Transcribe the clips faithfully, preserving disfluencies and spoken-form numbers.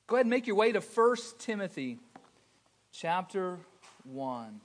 Go ahead and make your way to First Timothy chapter one.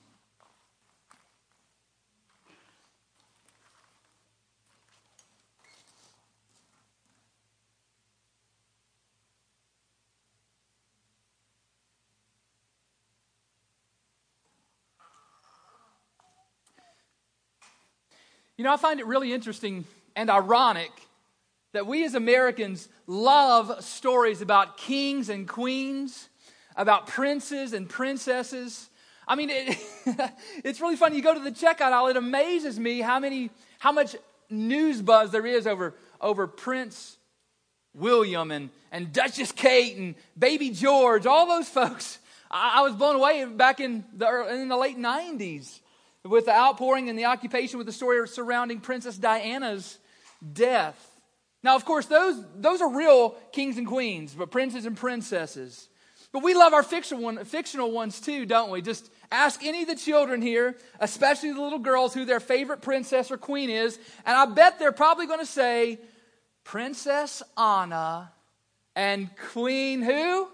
You know, I find it really interesting and ironic that we as Americans love stories about kings and queens, about princes and princesses. I mean, it, it's really funny. You go to the checkout aisle, it amazes me how many, how much news buzz there is over, over Prince William and, and Duchess Kate and Baby George, all those folks. I, I was blown away back in the, in the late nineties with the outpouring and the occupation with the story surrounding Princess Diana's death. Now, of course, those, those are real kings and queens, but princes and princesses. But we love our fictional, one, fictional ones too, don't we? Just ask any of the children here, especially the little girls, who their favorite princess or queen is, and I bet they're probably going to say Princess Anna and Queen who?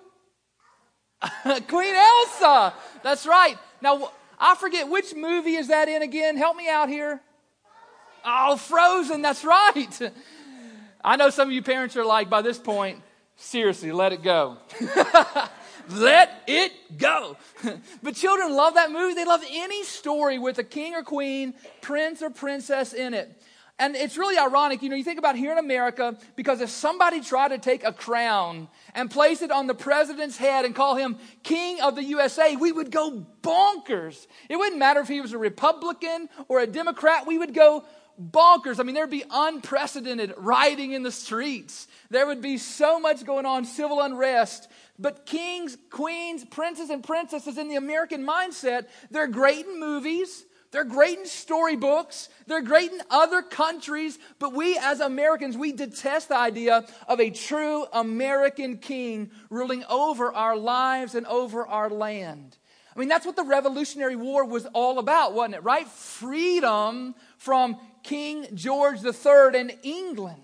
Queen Elsa. That's right. Now, I forget, which movie is that in again? Help me out here. Oh, Frozen. That's right. I know some of you parents are like, by this point, seriously, let it go. Let it go. But children love that movie. They love any story with a king or queen, prince or princess in it. And it's really ironic, you know, you think about here in America, because if somebody tried to take a crown and place it on the president's head and call him King of the U S A, we would go bonkers. It wouldn't matter if he was a Republican or a Democrat, we would go bonkers. I mean, there'd be unprecedented rioting in the streets. There would be so much going on, civil unrest. But kings, queens, princes, and princesses in the American mindset, they're great in movies. They're great in storybooks. They're great in other countries. But we as Americans, we detest the idea of a true American king ruling over our lives and over our land. I mean, that's what the Revolutionary War was all about, wasn't it? Right? Freedom from King George the Third and England.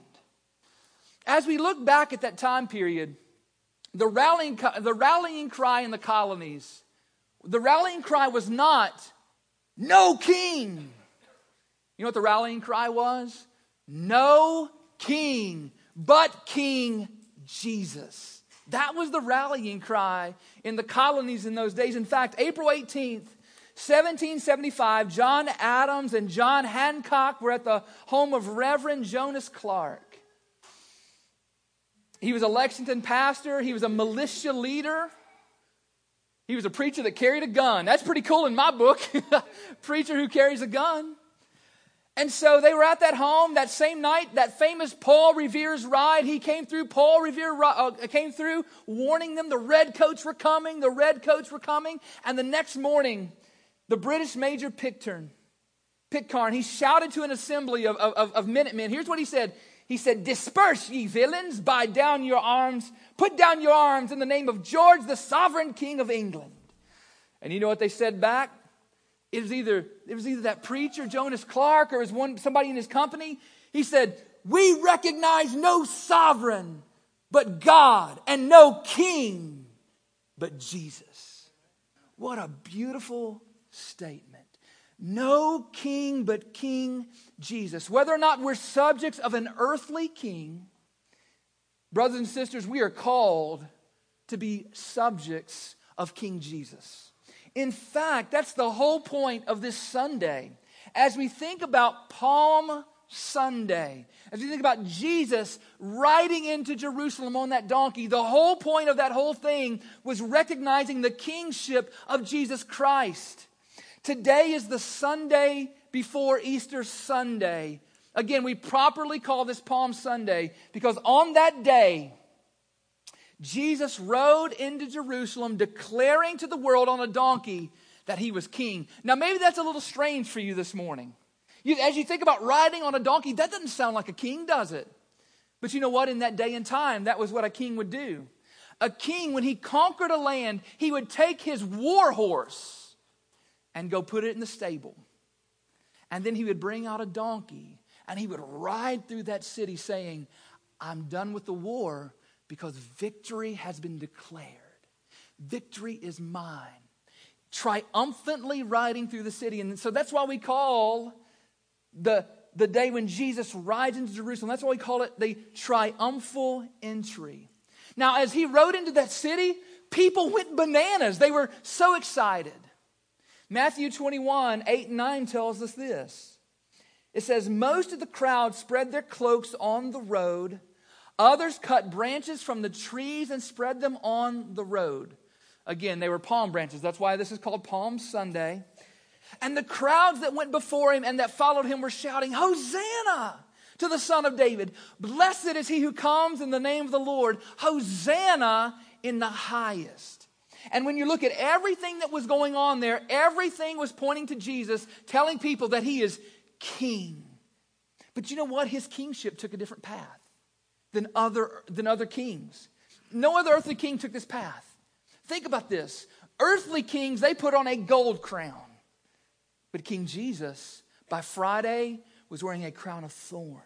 As we look back at that time period, the rallying, the rallying cry in the colonies, the rallying cry was not, "No king." You know what the rallying cry was? No king, but King Jesus. That was the rallying cry in the colonies in those days. In fact, April eighteenth, seventeen seventy-five, John Adams and John Hancock were at the home of Reverend Jonas Clark. He was a Lexington pastor. He was a militia leader. He was a preacher that carried a gun. That's pretty cool in my book. Preacher who carries a gun. And so they were at that home that same night. That famous Paul Revere's ride. He came through. Paul Revere uh, came through, warning them the redcoats were coming. The redcoats were coming. And the next morning, the British Major Pitcairn, Pitcairn, he shouted to an assembly of, of, of Minutemen. Here's what he said. He said, "Disperse, ye villains, buy down your arms, put down your arms in the name of George, the sovereign king of England." And you know what they said back? It was either, it was either that preacher, Jonas Clark, or it was one, somebody in his company. He said, "We recognize no sovereign but God, and no king but Jesus." What a beautiful statement. No king but King Jesus. Whether or not we're subjects of an earthly king, brothers and sisters, we are called to be subjects of King Jesus. In fact, that's the whole point of this Sunday. As we think about Palm Sunday, as we think about Jesus riding into Jerusalem on that donkey, the whole point of that whole thing was recognizing the kingship of Jesus Christ. Today is the Sunday before Easter Sunday. Again, we properly call this Palm Sunday because on that day, Jesus rode into Jerusalem declaring to the world on a donkey that he was king. Now, maybe that's a little strange for you this morning. You, as you think about riding on a donkey, that doesn't sound like a king, does it? But you know what? In that day and time, that was what a king would do. A king, when he conquered a land, he would take his war horse and go put it in the stable. And then he would bring out a donkey and he would ride through that city saying, "I'm done with the war. Because victory has been declared. Victory is mine. Triumphantly riding through the city. And so that's why we call the, the day when Jesus rides into Jerusalem, that's why we call it the triumphal entry. Now, as he rode into that city, people went bananas. They were so excited. Matthew twenty-one, eight and nine tells us this. It says, most of the crowd spread their cloaks on the road. Others cut branches from the trees and spread them on the road. Again, they were palm branches. That's why this is called Palm Sunday. And the crowds that went before him and that followed him were shouting, Hosanna to the Son of David. Blessed is he who comes in the name of the Lord. Hosanna in the highest. And when you look at everything that was going on there, everything was pointing to Jesus, telling people that he is king. But you know what? His kingship took a different path than other, than other kings. No other earthly king took this path. Think about this. Earthly kings, they put on a gold crown. But King Jesus, by Friday, was wearing a crown of thorns.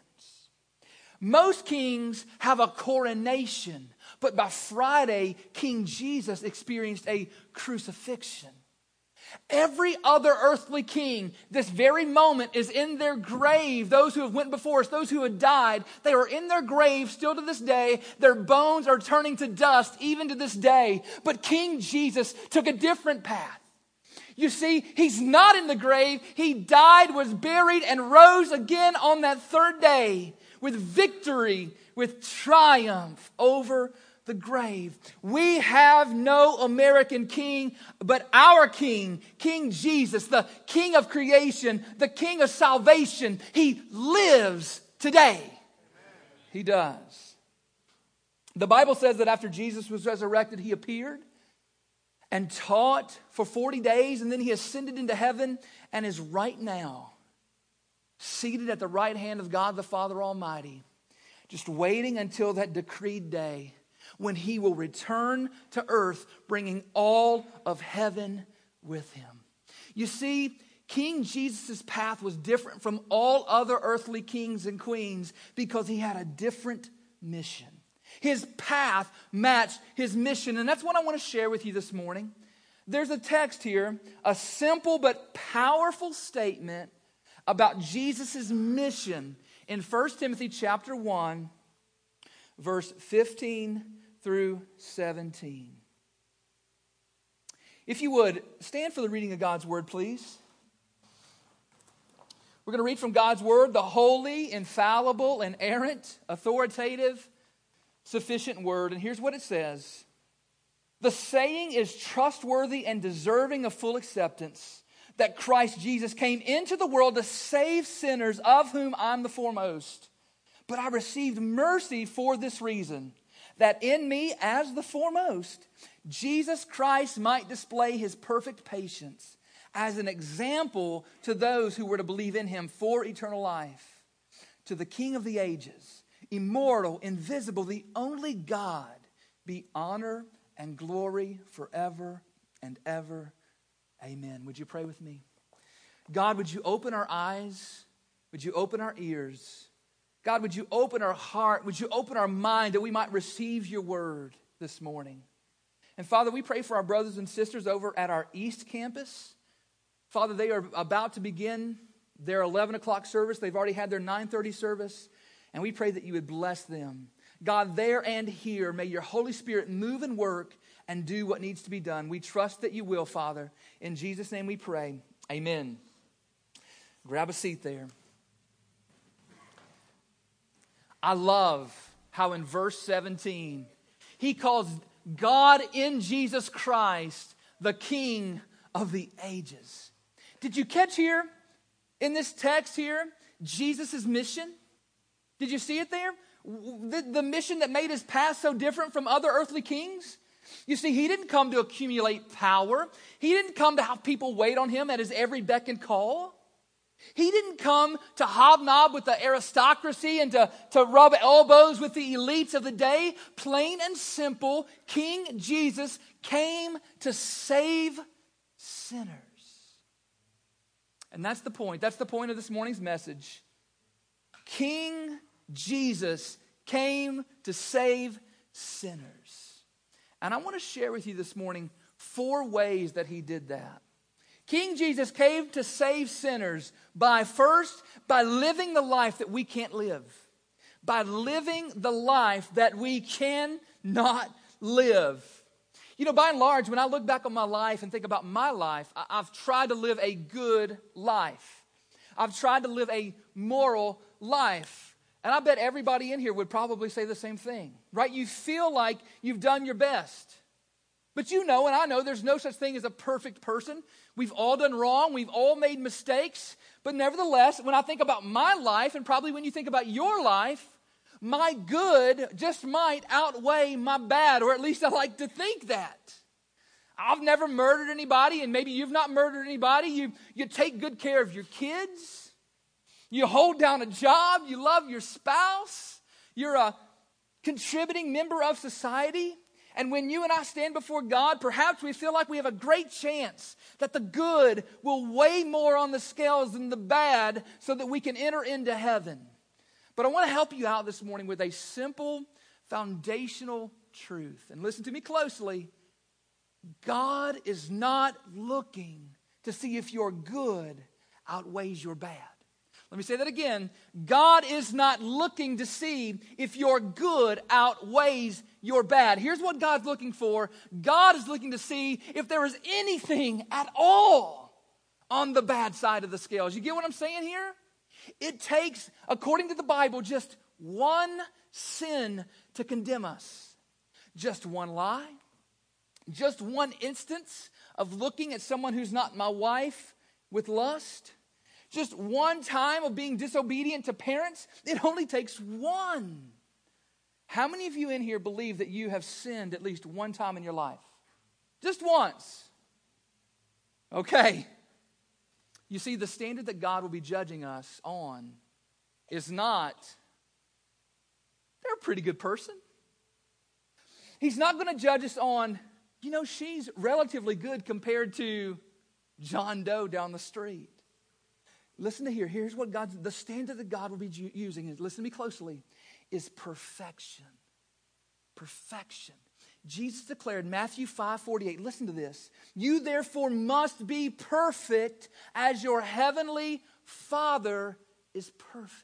Most kings have a coronation. But by Friday, King Jesus experienced a crucifixion. Every other earthly king, this very moment, is in their grave. Those who have went before us, those who had died, they are in their grave still to this day. Their bones are turning to dust even to this day. But King Jesus took a different path. You see, he's not in the grave. He died, was buried, and rose again on that third day with victory, with triumph over the grave. We have no American king, but our king, King Jesus, the King of creation, the King of salvation. He lives today. He does. The Bible says that after Jesus was resurrected, he appeared and taught for forty days, and then he ascended into heaven and is right now seated at the right hand of God the Father Almighty, just waiting until that decreed day when he will return to earth, bringing all of heaven with him. You see, King Jesus' path was different from all other earthly kings and queens because he had a different mission. His path matched his mission, and that's what I want to share with you this morning. There's a text here, a simple but powerful statement about Jesus' mission in First Timothy chapter one, verse fifteen through seventeen. If you would, stand for the reading of God's word, please. We're going to read from God's word, the holy, infallible, inerrant, authoritative, sufficient word. And here's what it says. The saying is trustworthy and deserving of full acceptance, that Christ Jesus came into the world to save sinners, of whom I'm the foremost. But I received mercy for this reason, that in me, as the foremost, Jesus Christ might display his perfect patience as an example to those who were to believe in him for eternal life. To the King of the ages, immortal, invisible, the only God, be honor and glory forever and ever. Amen. Would you pray with me? God, would you open our eyes? Would you open our ears? God, would you open our heart? Would you open our mind that we might receive your word this morning? And Father, we pray for our brothers and sisters over at our East Campus. Father, they are about to begin their eleven o'clock service. They've already had their nine thirty service. And we pray that you would bless them. God, there and here, may your Holy Spirit move and work and do what needs to be done. We trust that you will, Father. In Jesus' name we pray. Amen. Grab a seat there. I love how in verse seventeen, he calls God in Jesus Christ the King of the ages. Did you catch here in this text here, Jesus' mission? Did you see it there? The, the mission that made his path so different from other earthly kings? You see, he didn't come to accumulate power. He didn't come to have people wait on him at his every beck and call. He didn't come to hobnob with the aristocracy and to, to rub elbows with the elites of the day. Plain and simple, King Jesus came to save sinners. And that's the point. That's the point of this morning's message. King Jesus came to save sinners. And I want to share with you this morning four ways that he did that. King Jesus came to save sinners by first, by living the life that we can't live. By living the life that we cannot live. You know, by and large, when I look back on my life and think about my life, I've tried to live a good life. I've tried to live a moral life. And I bet everybody in here would probably say the same thing, right? You feel like you've done your best. But you know, and I know, there's no such thing as a perfect person. We've all done wrong. We've all made mistakes. But nevertheless, when I think about my life, and probably when you think about your life, my good just might outweigh my bad, or at least I like to think that. I've never murdered anybody, and maybe you've not murdered anybody. You, you take good care of your kids. You hold down a job. You love your spouse. You're a contributing member of society. And when you and I stand before God, perhaps we feel like we have a great chance that the good will weigh more on the scales than the bad so that we can enter into heaven. But I want to help you out this morning with a simple, foundational truth. And listen to me closely. God is not looking to see if your good outweighs your bad. Let me say that again. God is not looking to see if your good outweighs your bad. Here's what God's looking for. God is looking to see if there is anything at all on the bad side of the scales. You get what I'm saying here? It takes, according to the Bible, just one sin to condemn us. Just one lie. Just one instance of looking at someone who's not my wife with lust. Just one time of being disobedient to parents. It only takes one. How many of you in here believe that you have sinned at least one time in your life? Just once. Okay. You see, the standard that God will be judging us on is not, they're a pretty good person. He's not going to judge us on, you know, she's relatively good compared to John Doe down the street. Listen to here. Here's what God, the standard that God will be ju- using, is, listen to me closely, is perfection. Perfection. Jesus declared, Matthew five forty-eight, listen to this. You therefore must be perfect as your heavenly Father is perfect.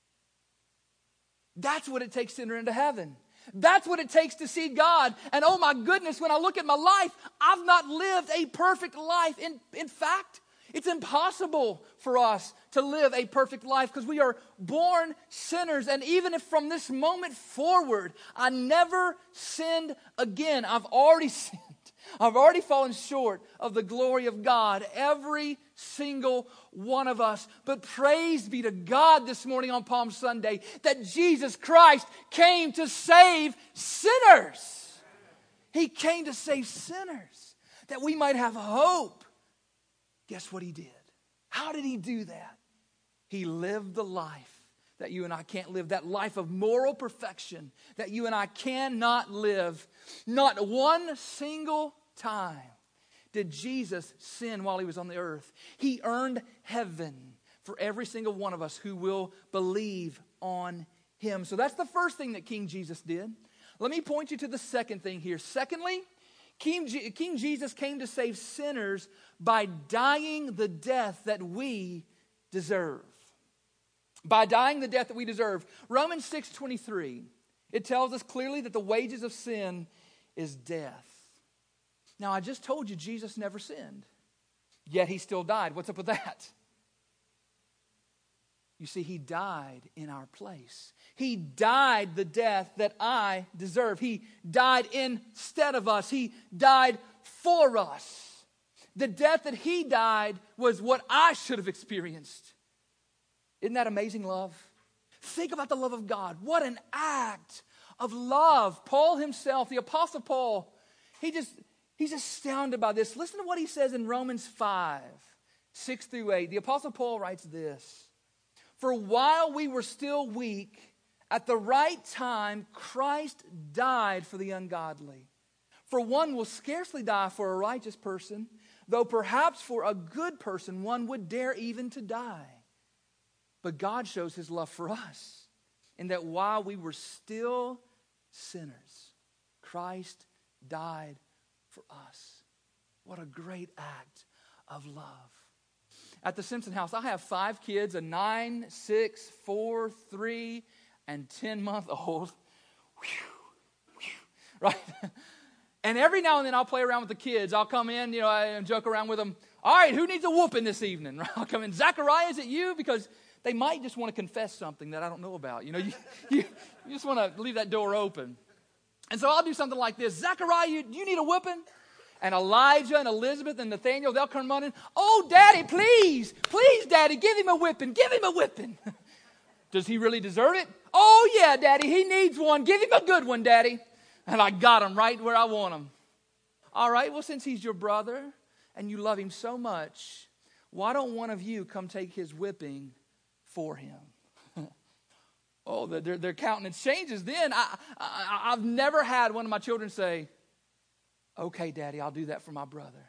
That's what it takes to enter into heaven. That's what it takes to see God. And oh my goodness, when I look at my life, I've not lived a perfect life. In, in fact, it's impossible for us to live a perfect life because we are born sinners. And even if from this moment forward, I never sinned again, I've already sinned. I've already fallen short of the glory of God, every single one of us. But praise be to God this morning on Palm Sunday that Jesus Christ came to save sinners. He came to save sinners that we might have hope. Guess what he did? How did he do that? He lived the life that you and I can't live, that life of moral perfection that you and I cannot live. Not one single time did Jesus sin while he was on the earth. He earned heaven for every single one of us who will believe on him. So that's the first thing that King Jesus did. Let me point you to the second thing here. Secondly, King, G- King Jesus came to save sinners by dying the death that we deserve. By dying the death that we deserve. Romans six twenty-three, it tells us clearly that the wages of sin is death. Now, I just told you Jesus never sinned, yet he still died. What's up with that? You see, he died in our place. He died the death that I deserve. He died instead of us. He died for us. The death that he died was what I should have experienced. Isn't that amazing love? Think about the love of God. What an act of love. Paul himself, the Apostle Paul, he just, he's astounded by this. Listen to what he says in Romans five, six through eight. The Apostle Paul writes this. For while we were still weak, at the right time, Christ died for the ungodly. For one will scarcely die for a righteous person, though perhaps for a good person one would dare even to die. But God shows his love for us in that while we were still sinners, Christ died for us. What a great act of love. At the Simpson house, I have five kids, a nine, six, four, three, and ten-month-old. Right? And every now and then I'll play around with the kids. I'll come in, you know, and joke around with them. All right, who needs a whooping this evening? I'll come in. Zachariah, is it you? Because they might just want to confess something that I don't know about. You know, you, you, you just want to leave that door open. And so I'll do something like this. Zachariah, you, you need a whooping? And Elijah and Elizabeth and Nathaniel, they'll come running. Oh, Daddy, please, please, Daddy, give him a whipping. Give him a whipping. Does he really deserve it? Oh, yeah, Daddy, he needs one. Give him a good one, Daddy. And I got him right where I want him. All right, well, since he's your brother and you love him so much, why don't one of you come take his whipping for him? Oh, their, their countenance changes then. I, I, I've never had one of my children say, okay, Daddy, I'll do that for my brother.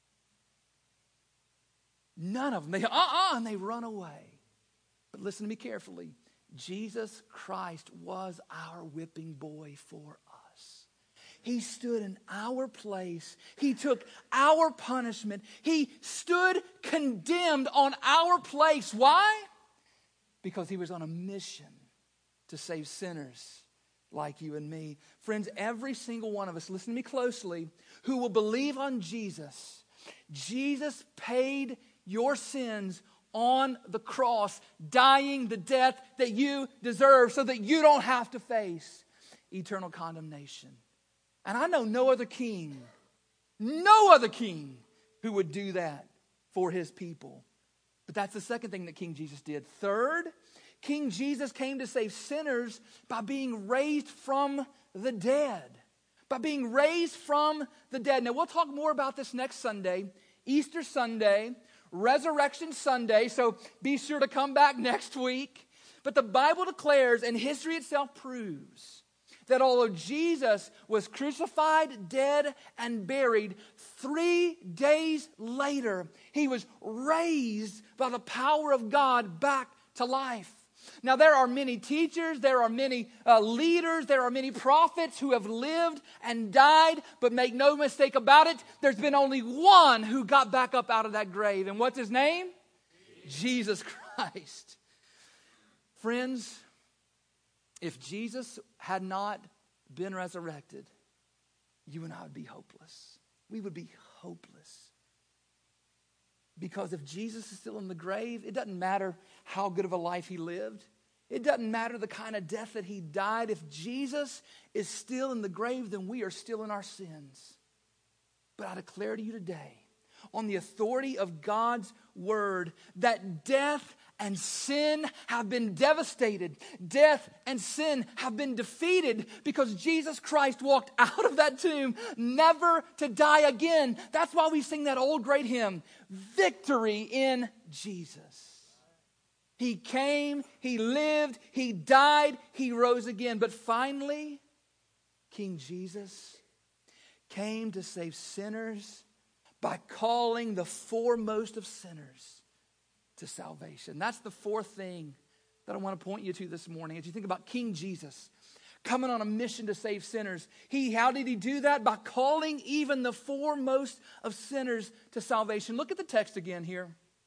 None of them. They, uh-uh, and they run away. But listen to me carefully. Jesus Christ was our whipping boy for us. He stood in our place. He took our punishment. He stood condemned on our place. Why? Because he was on a mission to save sinners like you and me. Friends, every single one of us, listen to me closely, who will believe on Jesus, Jesus paid your sins on the cross, dying the death that you deserve so that you don't have to face eternal condemnation. And I know no other king, no other king who would do that for his people. But that's the second thing that King Jesus did. Third, King Jesus came to save sinners by being raised from the dead. By being raised from the dead. Now, we'll talk more about this next Sunday, Easter Sunday, Resurrection Sunday, so be sure to come back next week. But the Bible declares, and history itself proves, that although Jesus was crucified, dead, and buried, three days later, he was raised by the power of God back to life. Now, there are many teachers, there are many uh, leaders, there are many prophets who have lived and died, but make no mistake about it, there's been only one who got back up out of that grave. And what's his name? Jesus Christ. Friends, if Jesus had not been resurrected, you and I would be hopeless. We would be hopeless. Because if Jesus is still in the grave, it doesn't matter how good of a life he lived. It doesn't matter the kind of death that he died. If Jesus is still in the grave, then we are still in our sins. But I declare to you today, on the authority of God's word, that death and sin have been devastated. Death and sin have been defeated because Jesus Christ walked out of that tomb never to die again. That's why we sing that old great hymn, Victory in Jesus. He came, he lived, he died, he rose again. But finally, King Jesus came to save sinners by calling the foremost of sinners to salvation. That's the fourth thing that I want to point you to this morning. As you think about King Jesus coming on a mission to save sinners, he, how did he do that? By calling even the foremost of sinners to salvation. Look at the text again here.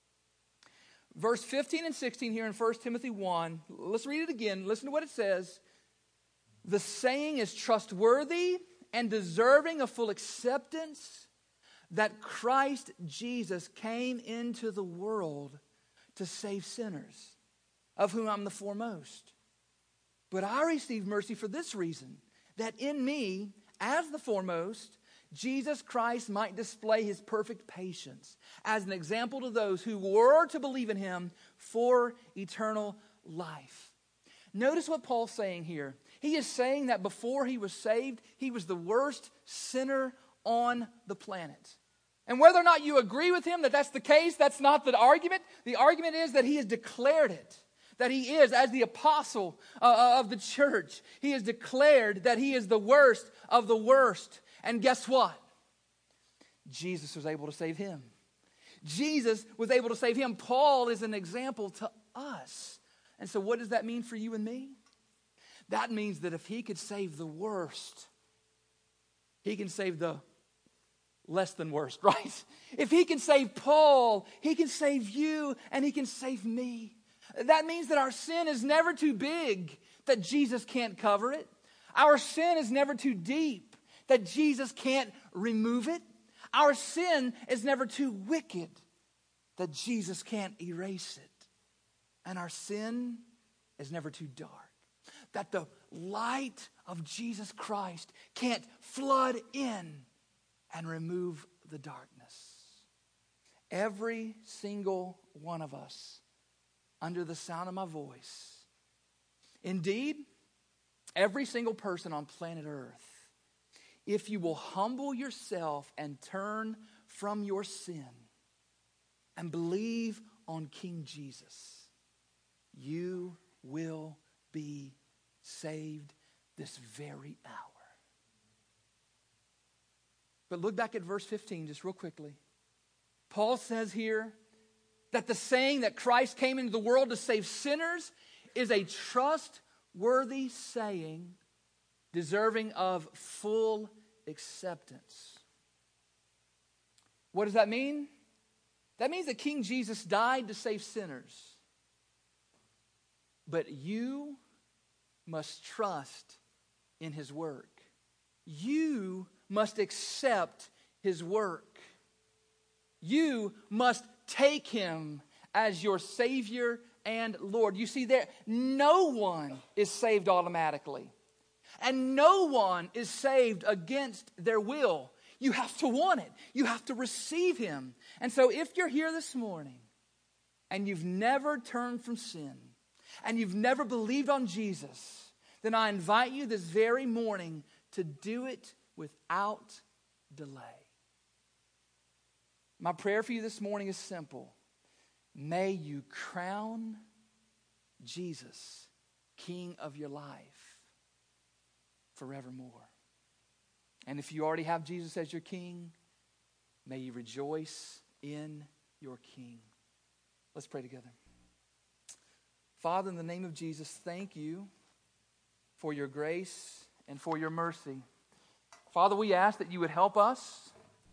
Verse fifteen and sixteen here in First Timothy one. Let's read it again. Listen to what it says. The saying is trustworthy and deserving of full acceptance, that Christ Jesus came into the world to save sinners, of whom I'm the foremost. But I received mercy for this reason, that in me, as the foremost, Jesus Christ might display his perfect patience as an example to those who were to believe in him for eternal life. Notice what Paul's saying here. He is saying that before he was saved, he was the worst sinner on the planet. And whether or not you agree with him that that's the case, that's not the argument. The argument is that he has declared it. That he is, as the apostle uh, of the church, he has declared that he is the worst of the worst. And guess what? Jesus was able to save him. Jesus was able to save him. Paul is an example to us. And so what does that mean for you and me? That means that if he could save the worst, He can save the less than worst, right? If he can save Paul, he can save you and he can save me. That means that our sin is never too big that Jesus can't cover it. Our sin is never too deep that Jesus can't remove it. Our sin is never too wicked that Jesus can't erase it. And our sin is never too dark that the light of Jesus Christ can't flood in and remove the darkness. Every single one of us, under the sound of my voice, indeed, every single person on planet Earth, if you will humble yourself and turn from your sin and believe on King Jesus, you will be saved this very hour. But look back at verse fifteen just real quickly. Paul says here that the saying that Christ came into the world to save sinners is a trustworthy saying deserving of full acceptance. What does that mean? That means that King Jesus died to save sinners. But you must trust in his work. You must accept his work. You must take him as your Savior and Lord. You see, there, no one is saved automatically. And no one is saved against their will. You have to want it. You have to receive him. And so if you're here this morning and you've never turned from sin and you've never believed on Jesus, then I invite you this very morning to do it without delay. My prayer for you this morning is simple. May you crown Jesus King of your life forevermore. And if you already have Jesus as your King, may you rejoice in your King. Let's pray together. Father, in the name of Jesus, thank you for your grace and for your mercy. Father, we ask that you would help us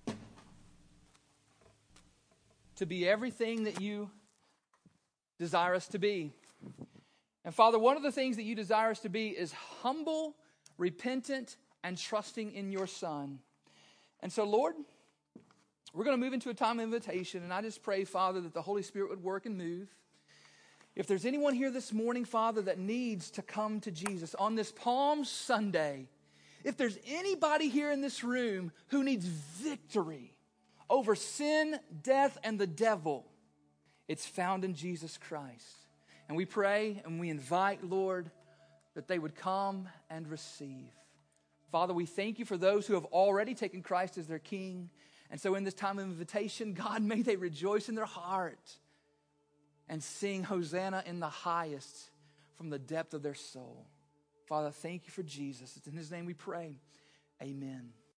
to be everything that you desire us to be. And Father, one of the things that you desire us to be is humble, repentant, and trusting in your Son. And so, Lord, we're going to move into a time of invitation, and I just pray, Father, that the Holy Spirit would work and move. If there's anyone here this morning, Father, that needs to come to Jesus on this Palm Sunday, if there's anybody here in this room who needs victory over sin, death, and the devil, it's found in Jesus Christ. And we pray and we invite, Lord, that they would come and receive. Father, we thank you for those who have already taken Christ as their King. And so in this time of invitation, God, may they rejoice in their heart and sing Hosanna in the highest from the depth of their soul. Father, thank you for Jesus. It's in his name we pray. Amen.